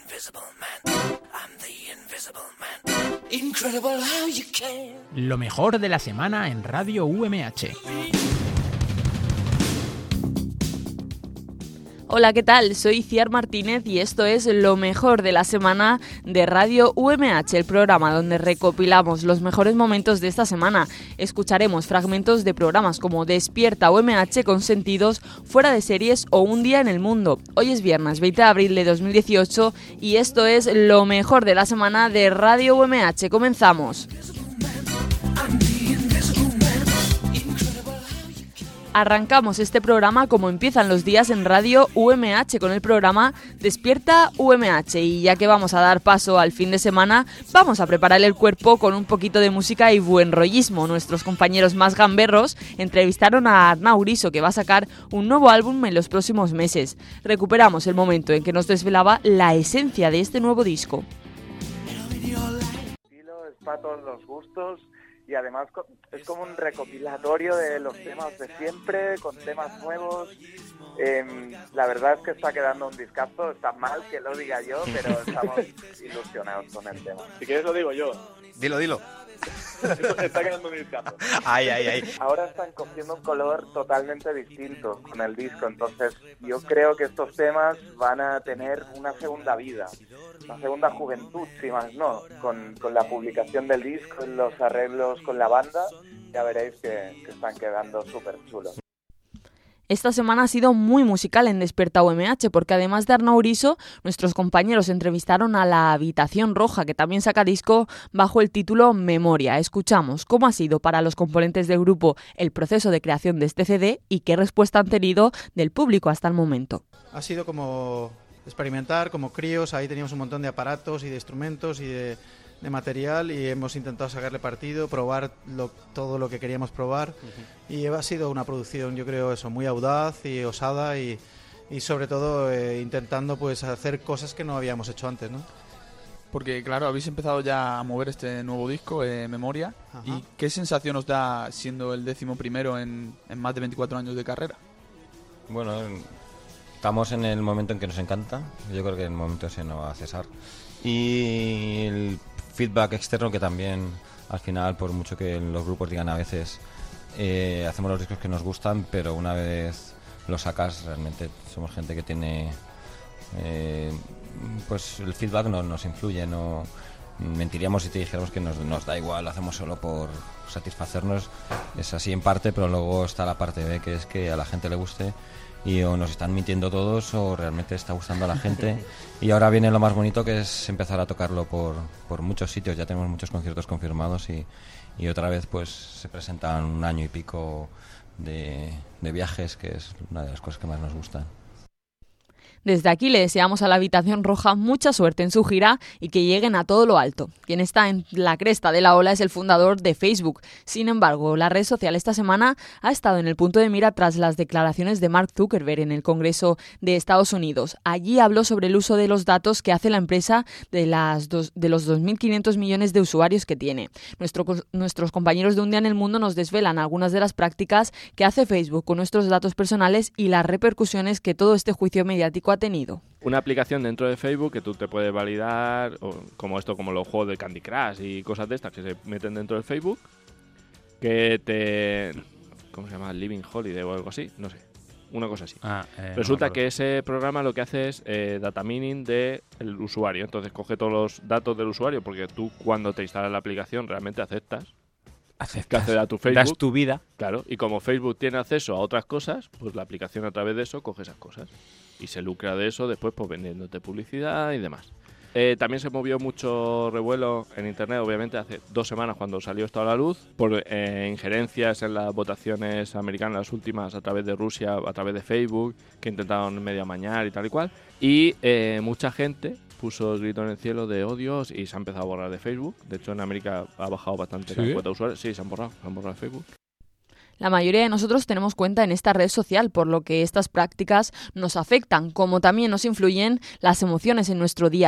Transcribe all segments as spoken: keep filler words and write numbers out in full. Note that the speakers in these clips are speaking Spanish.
Lo mejor de la semana en Radio U M H. Hola, ¿qué tal? Soy Ciar Martínez y esto es Lo mejor de la semana de Radio U M H, el programa donde recopilamos los mejores momentos de esta semana. Escucharemos fragmentos de programas como Despierta U M H con sentidos, Fuera de series o Un día en el mundo. Hoy es viernes veinte de abril de dos mil dieciocho y esto es Lo mejor de la semana de Radio U M H. Comenzamos. Arrancamos este programa como empiezan los días en Radio U M H con el programa Despierta U M H, y ya que vamos a dar paso al fin de semana, vamos a preparar el cuerpo con un poquito de música y buen rollismo. Nuestros compañeros más gamberros entrevistaron a Arnau Riso, que va a sacar un nuevo álbum en los próximos meses. Recuperamos el momento en que nos desvelaba la esencia de este nuevo disco. Es para todos los gustos. Y además es como un recopilatorio de los temas de siempre, con temas nuevos. Eh, la verdad es que está quedando un discazo. Está mal que lo diga yo, pero estamos ilusionados con el tema. Si quieres lo digo yo. Dilo, dilo. Está quedando un discazo. Ay, ay, ay. Ahora están cogiendo un color totalmente distinto con el disco. Entonces yo creo que estos temas van a tener una segunda vida. Una segunda juventud, si más no, con, con la publicación del disco, los arreglos con la banda, ya veréis que, que están quedando súper chulos. Esta semana ha sido muy musical en Despierta U M H, porque además de Arnau Riso, nuestros compañeros entrevistaron a La Habitación Roja, que también saca disco bajo el título Memoria. Escuchamos cómo ha sido para los componentes del grupo el proceso de creación de este C D y qué respuesta han tenido del público hasta el momento. Ha sido como experimentar, como críos. Ahí teníamos un montón de aparatos y de instrumentos y de, de material, y hemos intentado sacarle partido, probar lo, todo lo que queríamos probar. Uh-huh. Y ha sido una producción, yo creo, eso, muy audaz y osada, y, y sobre todo eh, intentando pues hacer cosas que no habíamos hecho antes, ¿no? Porque claro, habéis empezado ya a mover este nuevo disco, eh, Memoria. Ajá. ¿Y qué sensación os da siendo el décimo primero en, en más de veinticuatro años de carrera? Bueno, estamos en el momento en que nos encanta. Yo creo que el momento ese no va a cesar. Y el feedback externo, que también al final, por mucho que los grupos digan a veces eh, hacemos los discos que nos gustan, pero una vez los sacas realmente somos gente que tiene eh, pues el feedback no, nos influye. No mentiríamos si te dijéramos que nos, nos da igual, lo hacemos solo por satisfacernos. Es así en parte, pero luego está la parte B, que es que a la gente le guste, y o nos están mintiendo todos o realmente está gustando a la gente. Y ahora viene lo más bonito, que es empezar a tocarlo por, por muchos sitios. Ya tenemos muchos conciertos confirmados, y, y otra vez pues se presentan un año y pico de, de viajes, que es una de las cosas que más nos gustan. Desde aquí le deseamos a La Habitación Roja mucha suerte en su gira y que lleguen a todo lo alto. Quien está en la cresta de la ola es el fundador de Facebook. Sin embargo, la red social esta semana ha estado en el punto de mira tras las declaraciones de Mark Zuckerberg en el Congreso de Estados Unidos. Allí habló sobre el uso de los datos que hace la empresa de, las dos, de los dos mil quinientos millones de usuarios que tiene. Nuestro, nuestros compañeros de Un día en el mundo nos desvelan algunas de las prácticas que hace Facebook con nuestros datos personales y las repercusiones que todo este juicio mediático ha tenido. Una aplicación dentro de Facebook que tú te puedes validar, o como esto, como los juegos de Candy Crush y cosas de estas que se meten dentro del Facebook, que te... ¿cómo se llama? Living Holiday o algo así, no sé, una cosa así. Ah, eh, Resulta no que ese programa lo que hace es eh, data mining del usuario. Entonces coge todos los datos del usuario, porque tú cuando te instalas la aplicación realmente aceptas Aceptas. que acceda a tu Facebook. Das tu vida. Claro, y como Facebook tiene acceso a otras cosas, pues la aplicación a través de eso coge esas cosas y se lucra de eso después pues vendiéndote publicidad y demás. Eh, también se movió mucho revuelo en internet, obviamente, hace dos semanas cuando salió esto a la luz, por eh, injerencias en las votaciones americanas, las últimas, a través de Rusia, a través de Facebook, que intentaron medio amañar y tal y cual. Y eh, mucha gente puso el grito en el cielo de odios y se ha empezado a borrar de Facebook. De hecho, en América ha bajado bastante ¿Sí? la cuota de usuarios. Sí, se han borrado, se han borrado de Facebook. La mayoría de nosotros tenemos cuenta en esta red social, por lo que estas prácticas nos afectan, como también nos influyen las emociones en nuestro día a día.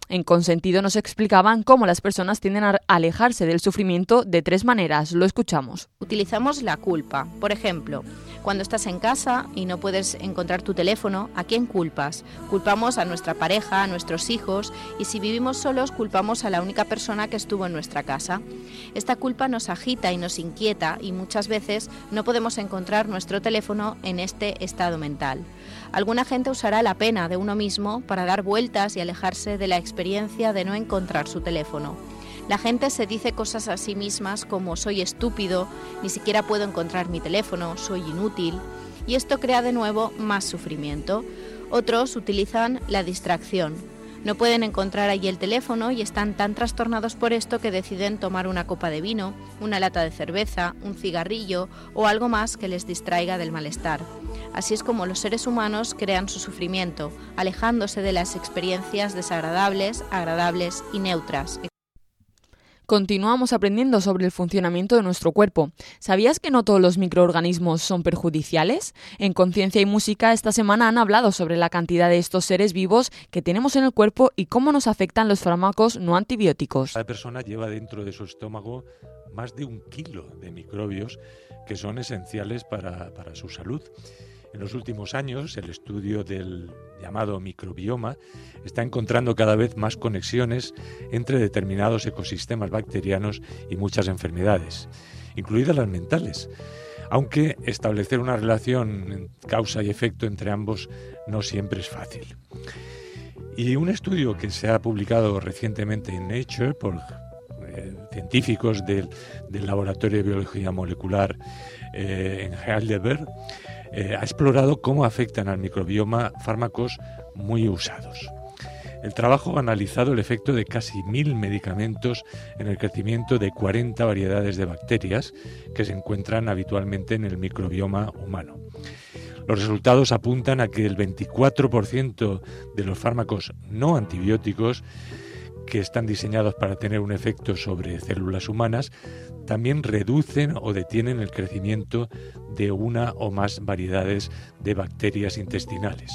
En Consentido nos explicaban cómo las personas tienden a alejarse del sufrimiento de tres maneras. Lo escuchamos. Utilizamos la culpa. Por ejemplo, cuando estás en casa y no puedes encontrar tu teléfono, ¿a quién culpas? Culpamos a nuestra pareja, a nuestros hijos, y si vivimos solos, culpamos a la única persona que estuvo en nuestra casa. Esta culpa nos agita y nos inquieta y muchas veces no podemos encontrar nuestro teléfono en este estado mental. Alguna gente usará la pena de uno mismo para dar vueltas y alejarse de la experiencia de no encontrar su teléfono. La gente se dice cosas a sí mismas como soy estúpido, ni siquiera puedo encontrar mi teléfono, soy inútil, y esto crea de nuevo más sufrimiento. Otros utilizan la distracción. No pueden encontrar allí el teléfono y están tan trastornados por esto que deciden tomar una copa de vino, una lata de cerveza, un cigarrillo o algo más que les distraiga del malestar. Así es como los seres humanos crean su sufrimiento, alejándose de las experiencias desagradables, agradables y neutras. Continuamos aprendiendo sobre el funcionamiento de nuestro cuerpo. ¿Sabías que no todos los microorganismos son perjudiciales? En Conciencia y Música esta semana han hablado sobre la cantidad de estos seres vivos que tenemos en el cuerpo y cómo nos afectan los fármacos no antibióticos. Cada persona lleva dentro de su estómago más de un kilo de microbios que son esenciales para, para su salud. En los últimos años, el estudio del llamado microbioma está encontrando cada vez más conexiones entre determinados ecosistemas bacterianos y muchas enfermedades, incluidas las mentales, aunque establecer una relación causa y efecto entre ambos no siempre es fácil. Y un estudio que se ha publicado recientemente en Nature por eh, científicos del, del Laboratorio de Biología Molecular eh, en Heidelberg Eh, ha explorado cómo afectan al microbioma fármacos muy usados. El trabajo ha analizado el efecto de casi mil medicamentos en el crecimiento de cuarenta variedades de bacterias que se encuentran habitualmente en el microbioma humano. Los resultados apuntan a que el veinticuatro por ciento de los fármacos no antibióticos que están diseñados para tener un efecto sobre células humanas también reducen o detienen el crecimiento de una o más variedades de bacterias intestinales.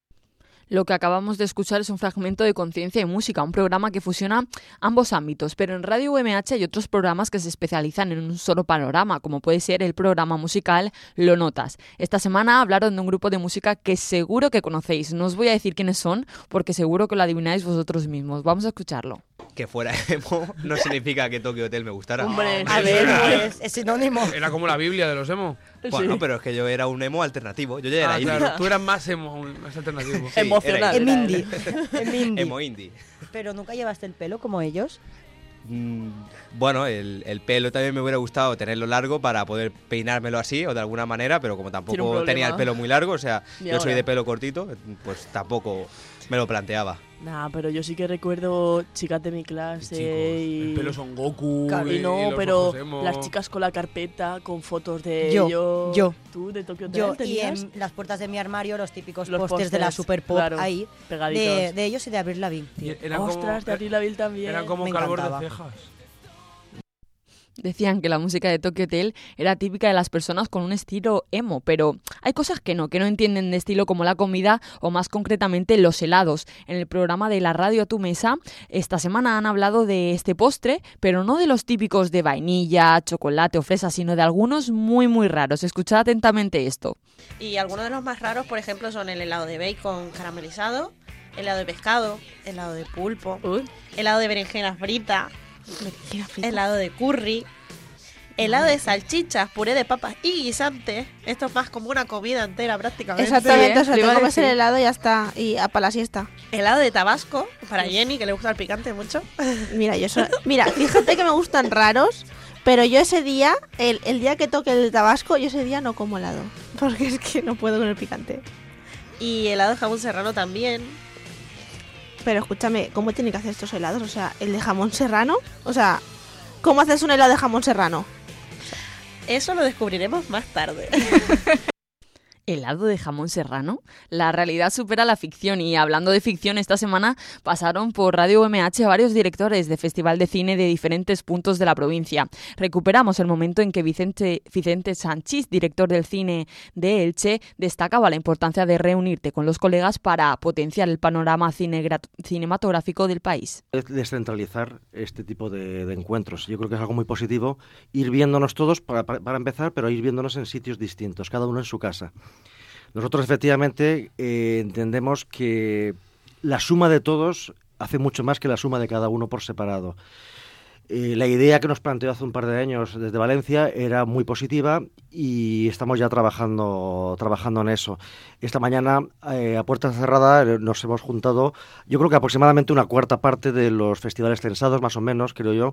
Lo que acabamos de escuchar es un fragmento de Conciencia y Música, un programa que fusiona ambos ámbitos, pero en Radio U M H hay otros programas que se especializan en un solo panorama, como puede ser el programa musical Lo Notas. Esta semana hablaron de un grupo de música que seguro que conocéis. No os voy a decir quiénes son, porque seguro que lo adivináis vosotros mismos. Vamos a escucharlo. Que fuera emo no significa que Tokyo Hotel me gustara. Hombre, a ver, pues, es sinónimo. Era como la Biblia de los emo. Bueno, sí. Pero es que yo era un emo alternativo. Yo ya era ah, indie. Claro, tú eras más emo, más alternativo. Sí, emocional. Emo indie. indie. Emo indie. Pero nunca llevaste el pelo como ellos. Mm, bueno, el, el pelo también me hubiera gustado tenerlo largo para poder peinármelo así o de alguna manera, pero como tampoco tenía el pelo muy largo, o sea, y yo ahora soy de pelo cortito, pues tampoco me lo planteaba. Nah, pero yo sí que recuerdo chicas de mi clase Chicos, y... el pelo Son Goku y no, y los pero emo. Las chicas con la carpeta, con fotos de yo, ellos. Yo, ¿Tú de Tokyo Hotel yo, tenías? Y en las puertas de mi armario los típicos los pósters de la Super Pop claro, ahí, de, de ellos y de Avril Lavigne. Ostras, de Avril Lavigne también. Eran como calvos de cejas. Decían que la música de Tokyo Hotel era típica de las personas con un estilo emo, pero hay cosas que no, que no entienden de estilo como la comida o más concretamente los helados. En el programa de La Radio a tu Mesa, esta semana han hablado de este postre, pero no de los típicos de vainilla, chocolate o fresa, sino de algunos muy muy raros. Escuchad atentamente esto. Y algunos de los más raros, por ejemplo, son el helado de bacon caramelizado, helado de pescado, helado de pulpo, Uy. helado de berenjena frita, helado de curry, helado de salchichas, puré de papas y guisante. Esto es más como una comida entera prácticamente. Exactamente, o sea, te comes el helado y ya está, y a para la siesta. Helado de tabasco, para Jenny, que le gusta el picante mucho. Mira, yo so- mira, fíjate que me gustan raros, pero yo ese día, el, el día que toque el tabasco, yo ese día no como helado, porque es que no puedo con el picante. Y helado de jamón serrano también. Pero escúchame, ¿cómo tienen que hacer estos helados? O sea, el de jamón serrano, o sea, ¿cómo haces un helado de jamón serrano? Eso lo descubriremos más tarde. ¿Helado de jamón serrano? La realidad supera la ficción y hablando de ficción, esta semana pasaron por Radio U M H varios directores de Festival de Cine de diferentes puntos de la provincia. Recuperamos el momento en que Vicente, Vicente Sanchís, director del cine de Elche, destacaba la importancia de reunirte con los colegas para potenciar el panorama cinegra- cinematográfico del país. Descentralizar este tipo de, de encuentros. Yo creo que es algo muy positivo, ir viéndonos todos para, para, para empezar, pero ir viéndonos en sitios distintos, cada uno en su casa. Nosotros efectivamente eh, entendemos que la suma de todos hace mucho más que la suma de cada uno por separado. Eh, la idea que nos planteó hace un par de años desde Valencia era muy positiva y estamos ya trabajando, trabajando en eso. Esta mañana, eh, a puerta cerrada, nos hemos juntado, yo creo que aproximadamente una cuarta parte de los festivales censados, más o menos, creo yo.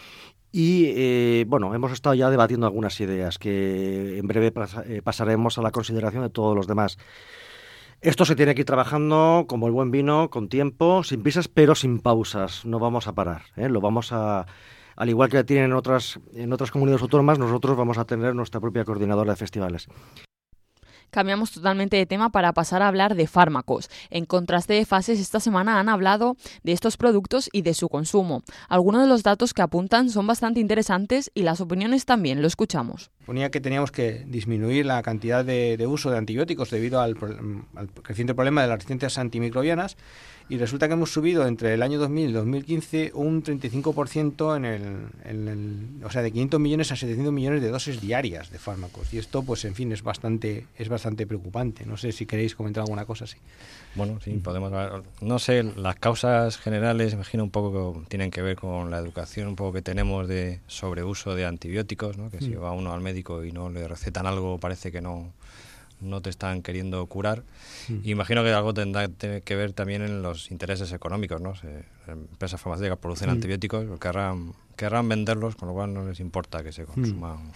Y, eh, bueno, hemos estado ya debatiendo algunas ideas que en breve pas- eh, pasaremos a la consideración de todos los demás. Esto se tiene que ir trabajando como el buen vino, con tiempo, sin prisas, pero sin pausas. No vamos a parar, ¿eh? Lo vamos a... Al igual que tienen en otras, en otras comunidades autónomas, nosotros vamos a tener nuestra propia coordinadora de festivales. Cambiamos totalmente de tema para pasar a hablar de fármacos. En contraste de fases, esta semana han hablado de estos productos y de su consumo. Algunos de los datos que apuntan son bastante interesantes y las opiniones también, lo escuchamos. Ponía que teníamos que disminuir la cantidad de, de uso de antibióticos debido al, al creciente problema de las resistencias antimicrobianas y resulta que hemos subido entre el año dos mil y dos mil quince un treinta y cinco por ciento en el, en el, o sea, de quinientos millones a setecientos millones de dosis diarias de fármacos y esto, pues en fin, es bastante es bastante preocupante. No sé si queréis comentar alguna cosa así. Bueno, sí, podemos hablar. No sé, las causas generales, imagino un poco que tienen que ver con la educación un poco que tenemos de sobreuso de antibióticos, ¿no? Que si va uno al médico y no le recetan algo, parece que no, no te están queriendo curar. Mm. Imagino que algo tendrá que ver también en los intereses económicos, ¿no? Se, empresas farmacéuticas producen mm. antibióticos, querrán, querrán venderlos, con lo cual no les importa que se consuman. Mm.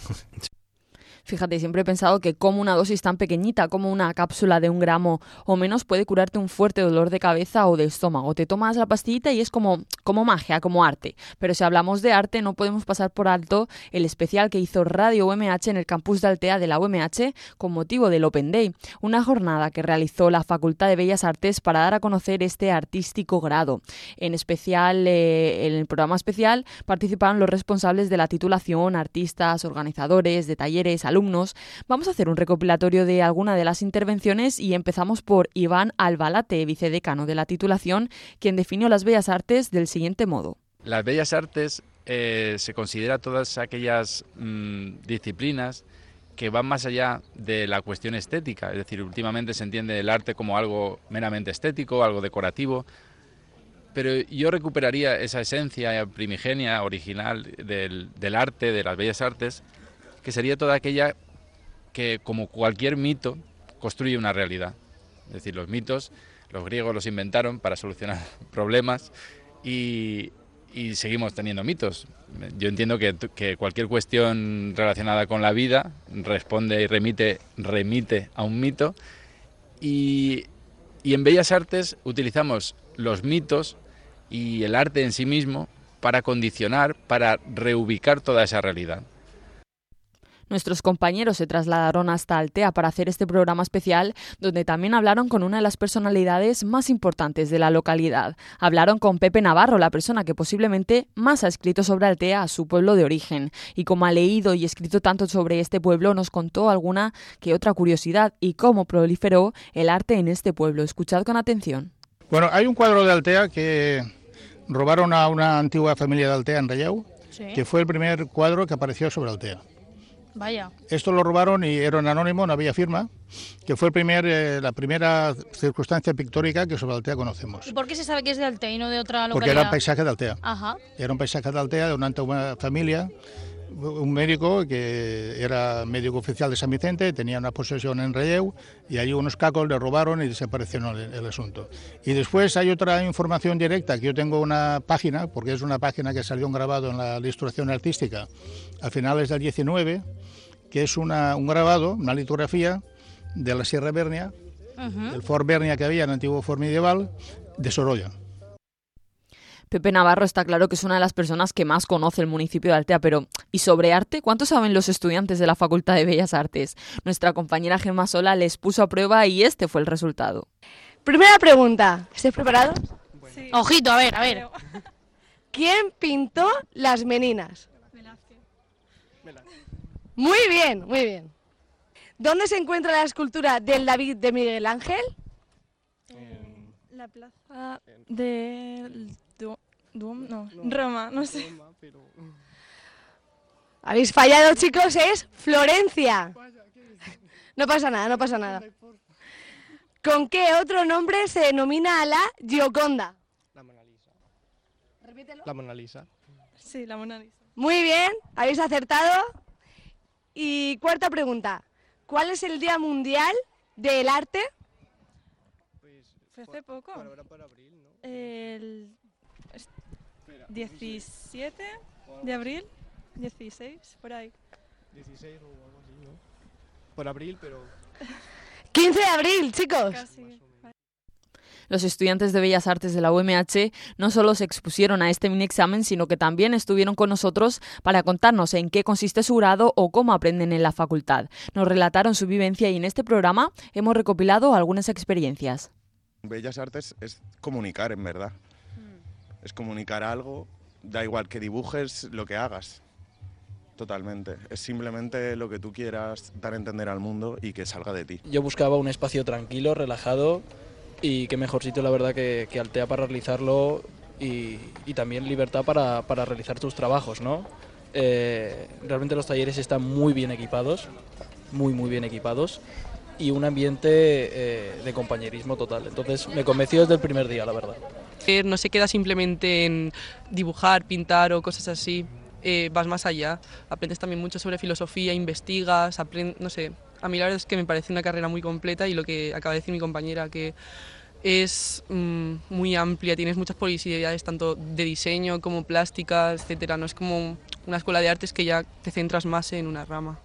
Fíjate, siempre he pensado que como una dosis tan pequeñita como una cápsula de un gramo o menos puede curarte un fuerte dolor de cabeza o de estómago. Te tomas la pastillita y es como, como magia, como arte. Pero si hablamos de arte no podemos pasar por alto el especial que hizo Radio U M H en el campus de Altea de la U M H con motivo del Open Day. Una jornada que realizó la Facultad de Bellas Artes para dar a conocer este artístico grado. En especial, eh, en el programa especial participaron los responsables de la titulación, artistas, organizadores de talleres, alumnos. Vamos a hacer un recopilatorio de alguna de las intervenciones y empezamos por Iván Albalate, vicedecano de la titulación, quien definió las bellas artes del siguiente modo. Las bellas artes eh, se considera todas aquellas mmm, disciplinas que van más allá de la cuestión estética, es decir, últimamente se entiende el arte como algo meramente estético, algo decorativo, pero yo recuperaría esa esencia primigenia, original del, del arte, de las bellas artes, que sería toda aquella que, como cualquier mito, construye una realidad. Es decir, los mitos, los griegos los inventaron para solucionar problemas y, y seguimos teniendo mitos. Yo entiendo que, que cualquier cuestión relacionada con la vida responde y remite, remite a un mito y, y en Bellas Artes utilizamos los mitos y el arte en sí mismo para condicionar, para reubicar toda esa realidad. Nuestros compañeros se trasladaron hasta Altea para hacer este programa especial, donde también hablaron con una de las personalidades más importantes de la localidad. Hablaron con Pepe Navarro, la persona que posiblemente más ha escrito sobre Altea, a su pueblo de origen. Y como ha leído y escrito tanto sobre este pueblo, nos contó alguna que otra curiosidad y cómo proliferó el arte en este pueblo. Escuchad con atención. Bueno, hay un cuadro de Altea que robaron a una antigua familia de Altea en Relleu, sí, que fue el primer cuadro que apareció sobre Altea. Vaya. Esto lo robaron y era un anónimo, no había firma, que fue el primer, eh, la primera circunstancia pictórica que sobre Altea conocemos. ¿Y por qué se sabe que es de Altea y no de otra localidad? Porque era un paisaje de Altea. Ajá. Era un paisaje de Altea, de una antigua familia, un médico que era médico oficial de San Vicente, tenía una posesión en Relleu y allí unos cacos le robaron y desapareció el, el asunto. Y después hay otra información directa, que yo tengo una página, porque es una página que salió grabado en la ilustración artística a finales del diecinueve, que es una, un grabado, una litografía de la Sierra Bernia, uh-huh. el Fort Bernia que había en el antiguo Fort medieval, de Sorolla. Pepe Navarro está claro que es una de las personas que más conoce el municipio de Altea, pero ¿y sobre arte? ¿Cuánto saben los estudiantes de la Facultad de Bellas Artes? Nuestra compañera Gemma Sola les puso a prueba y este fue el resultado. Primera pregunta, ¿estáis preparados? Sí. Ojito, a ver, a ver. ¿Quién pintó las Meninas? Velázquez. Muy bien, muy bien. ¿Dónde se encuentra la escultura del David de Miguel Ángel? En la plaza del Duomo, no, Roma, no sé. Habéis fallado, chicos, es Florencia. No pasa nada, no pasa nada. ¿Con qué otro nombre se denomina a la Gioconda? La Mona Lisa. Repítelo. La Mona Lisa. Sí, la Mona Lisa. Muy bien, habéis acertado. Y cuarta pregunta. ¿Cuál es el Día Mundial del Arte? Fue hace poco. El diecisiete de abril, dieciséis, por ahí. dieciséis o algo así, ¿no? Por abril, pero... quince de abril, chicos. Casi. Los estudiantes de Bellas Artes de la U M H no solo se expusieron a este mini examen, sino que también estuvieron con nosotros para contarnos en qué consiste su grado o cómo aprenden en la facultad. Nos relataron su vivencia y en este programa hemos recopilado algunas experiencias. Bellas Artes es comunicar, en verdad. Es comunicar algo, da igual que dibujes, lo que hagas. Totalmente. Es simplemente lo que tú quieras dar a entender al mundo y que salga de ti. Yo buscaba un espacio tranquilo, relajado, y qué mejor sitio, la verdad, que, que Altea para realizarlo y, y también libertad para, para realizar tus trabajos, ¿no? Eh, realmente los talleres están muy bien equipados, muy, muy bien equipados, y un ambiente eh, de compañerismo total. Entonces me convenció desde el primer día, la verdad. No se queda simplemente en dibujar, pintar o cosas así, eh, vas más allá, aprendes también mucho sobre filosofía, investigas, aprendes, no sé, a mí la verdad es que me parece una carrera muy completa y lo que acaba de decir mi compañera, que es mmm, muy amplia, tienes muchas posibilidades tanto de diseño como plásticas, etcétera. No es como una escuela de artes que ya te centras más en una rama.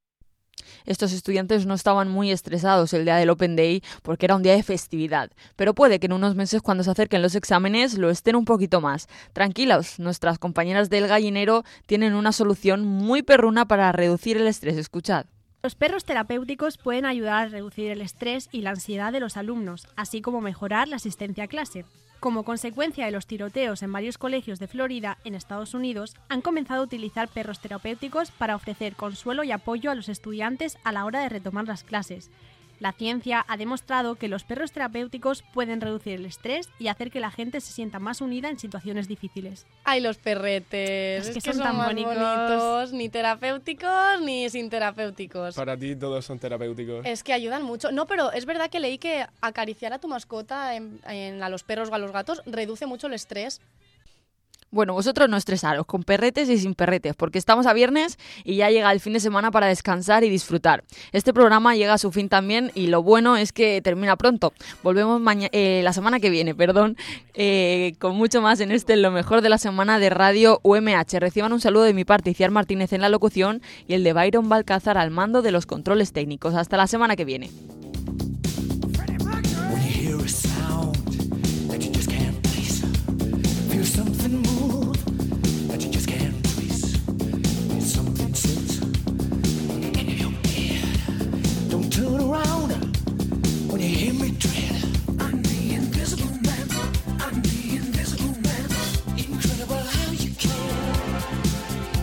Estos estudiantes no estaban muy estresados el día del Open Day porque era un día de festividad, pero puede que en unos meses cuando se acerquen los exámenes lo estén un poquito más. Tranquilos, nuestras compañeras del gallinero tienen una solución muy perruna para reducir el estrés. Escuchad. Los perros terapéuticos pueden ayudar a reducir el estrés y la ansiedad de los alumnos, así como mejorar la asistencia a clase. Como consecuencia de los tiroteos en varios colegios de Florida, en Estados Unidos, han comenzado a utilizar perros terapéuticos para ofrecer consuelo y apoyo a los estudiantes a la hora de retomar las clases. La ciencia ha demostrado que los perros terapéuticos pueden reducir el estrés y hacer que la gente se sienta más unida en situaciones difíciles. ¡Ay, los perretes! Es, es que, que son, son tan más bonitos. bonitos, ni terapéuticos ni sin terapéuticos. Para ti todos son terapéuticos. Es que ayudan mucho. No, pero es verdad que leí que acariciar a tu mascota, en, en, a los perros o a los gatos, reduce mucho el estrés. Bueno, vosotros no estresaros, con perretes y sin perretes, porque estamos a viernes y ya llega el fin de semana para descansar y disfrutar. Este programa llega a su fin también y lo bueno es que termina pronto. Volvemos maña- eh, la semana que viene, perdón, eh, con mucho más en este Lo Mejor de la Semana de Radio U M H. Reciban un saludo de mi parte, Iciar Martínez en la locución y el de Byron Balcázar al mando de los controles técnicos. Hasta la semana que viene. Turn around when you hear me tread. I'm the invisible man. I'm the invisible man. Incredible how you can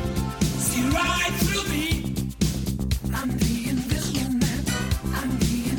see right through me. I'm the invisible man. I'm the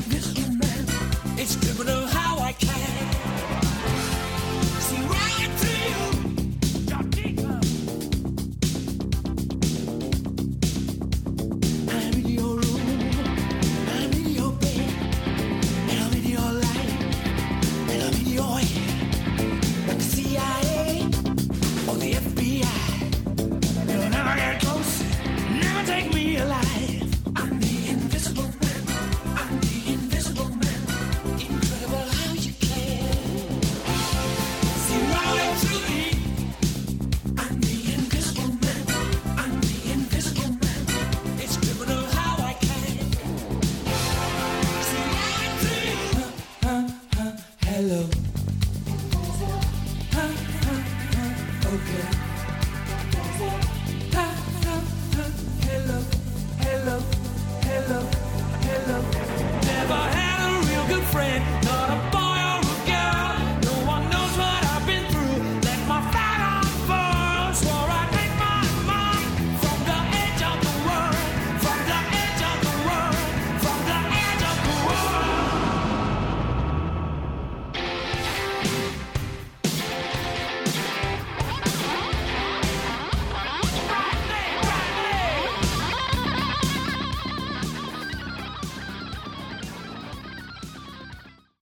okay.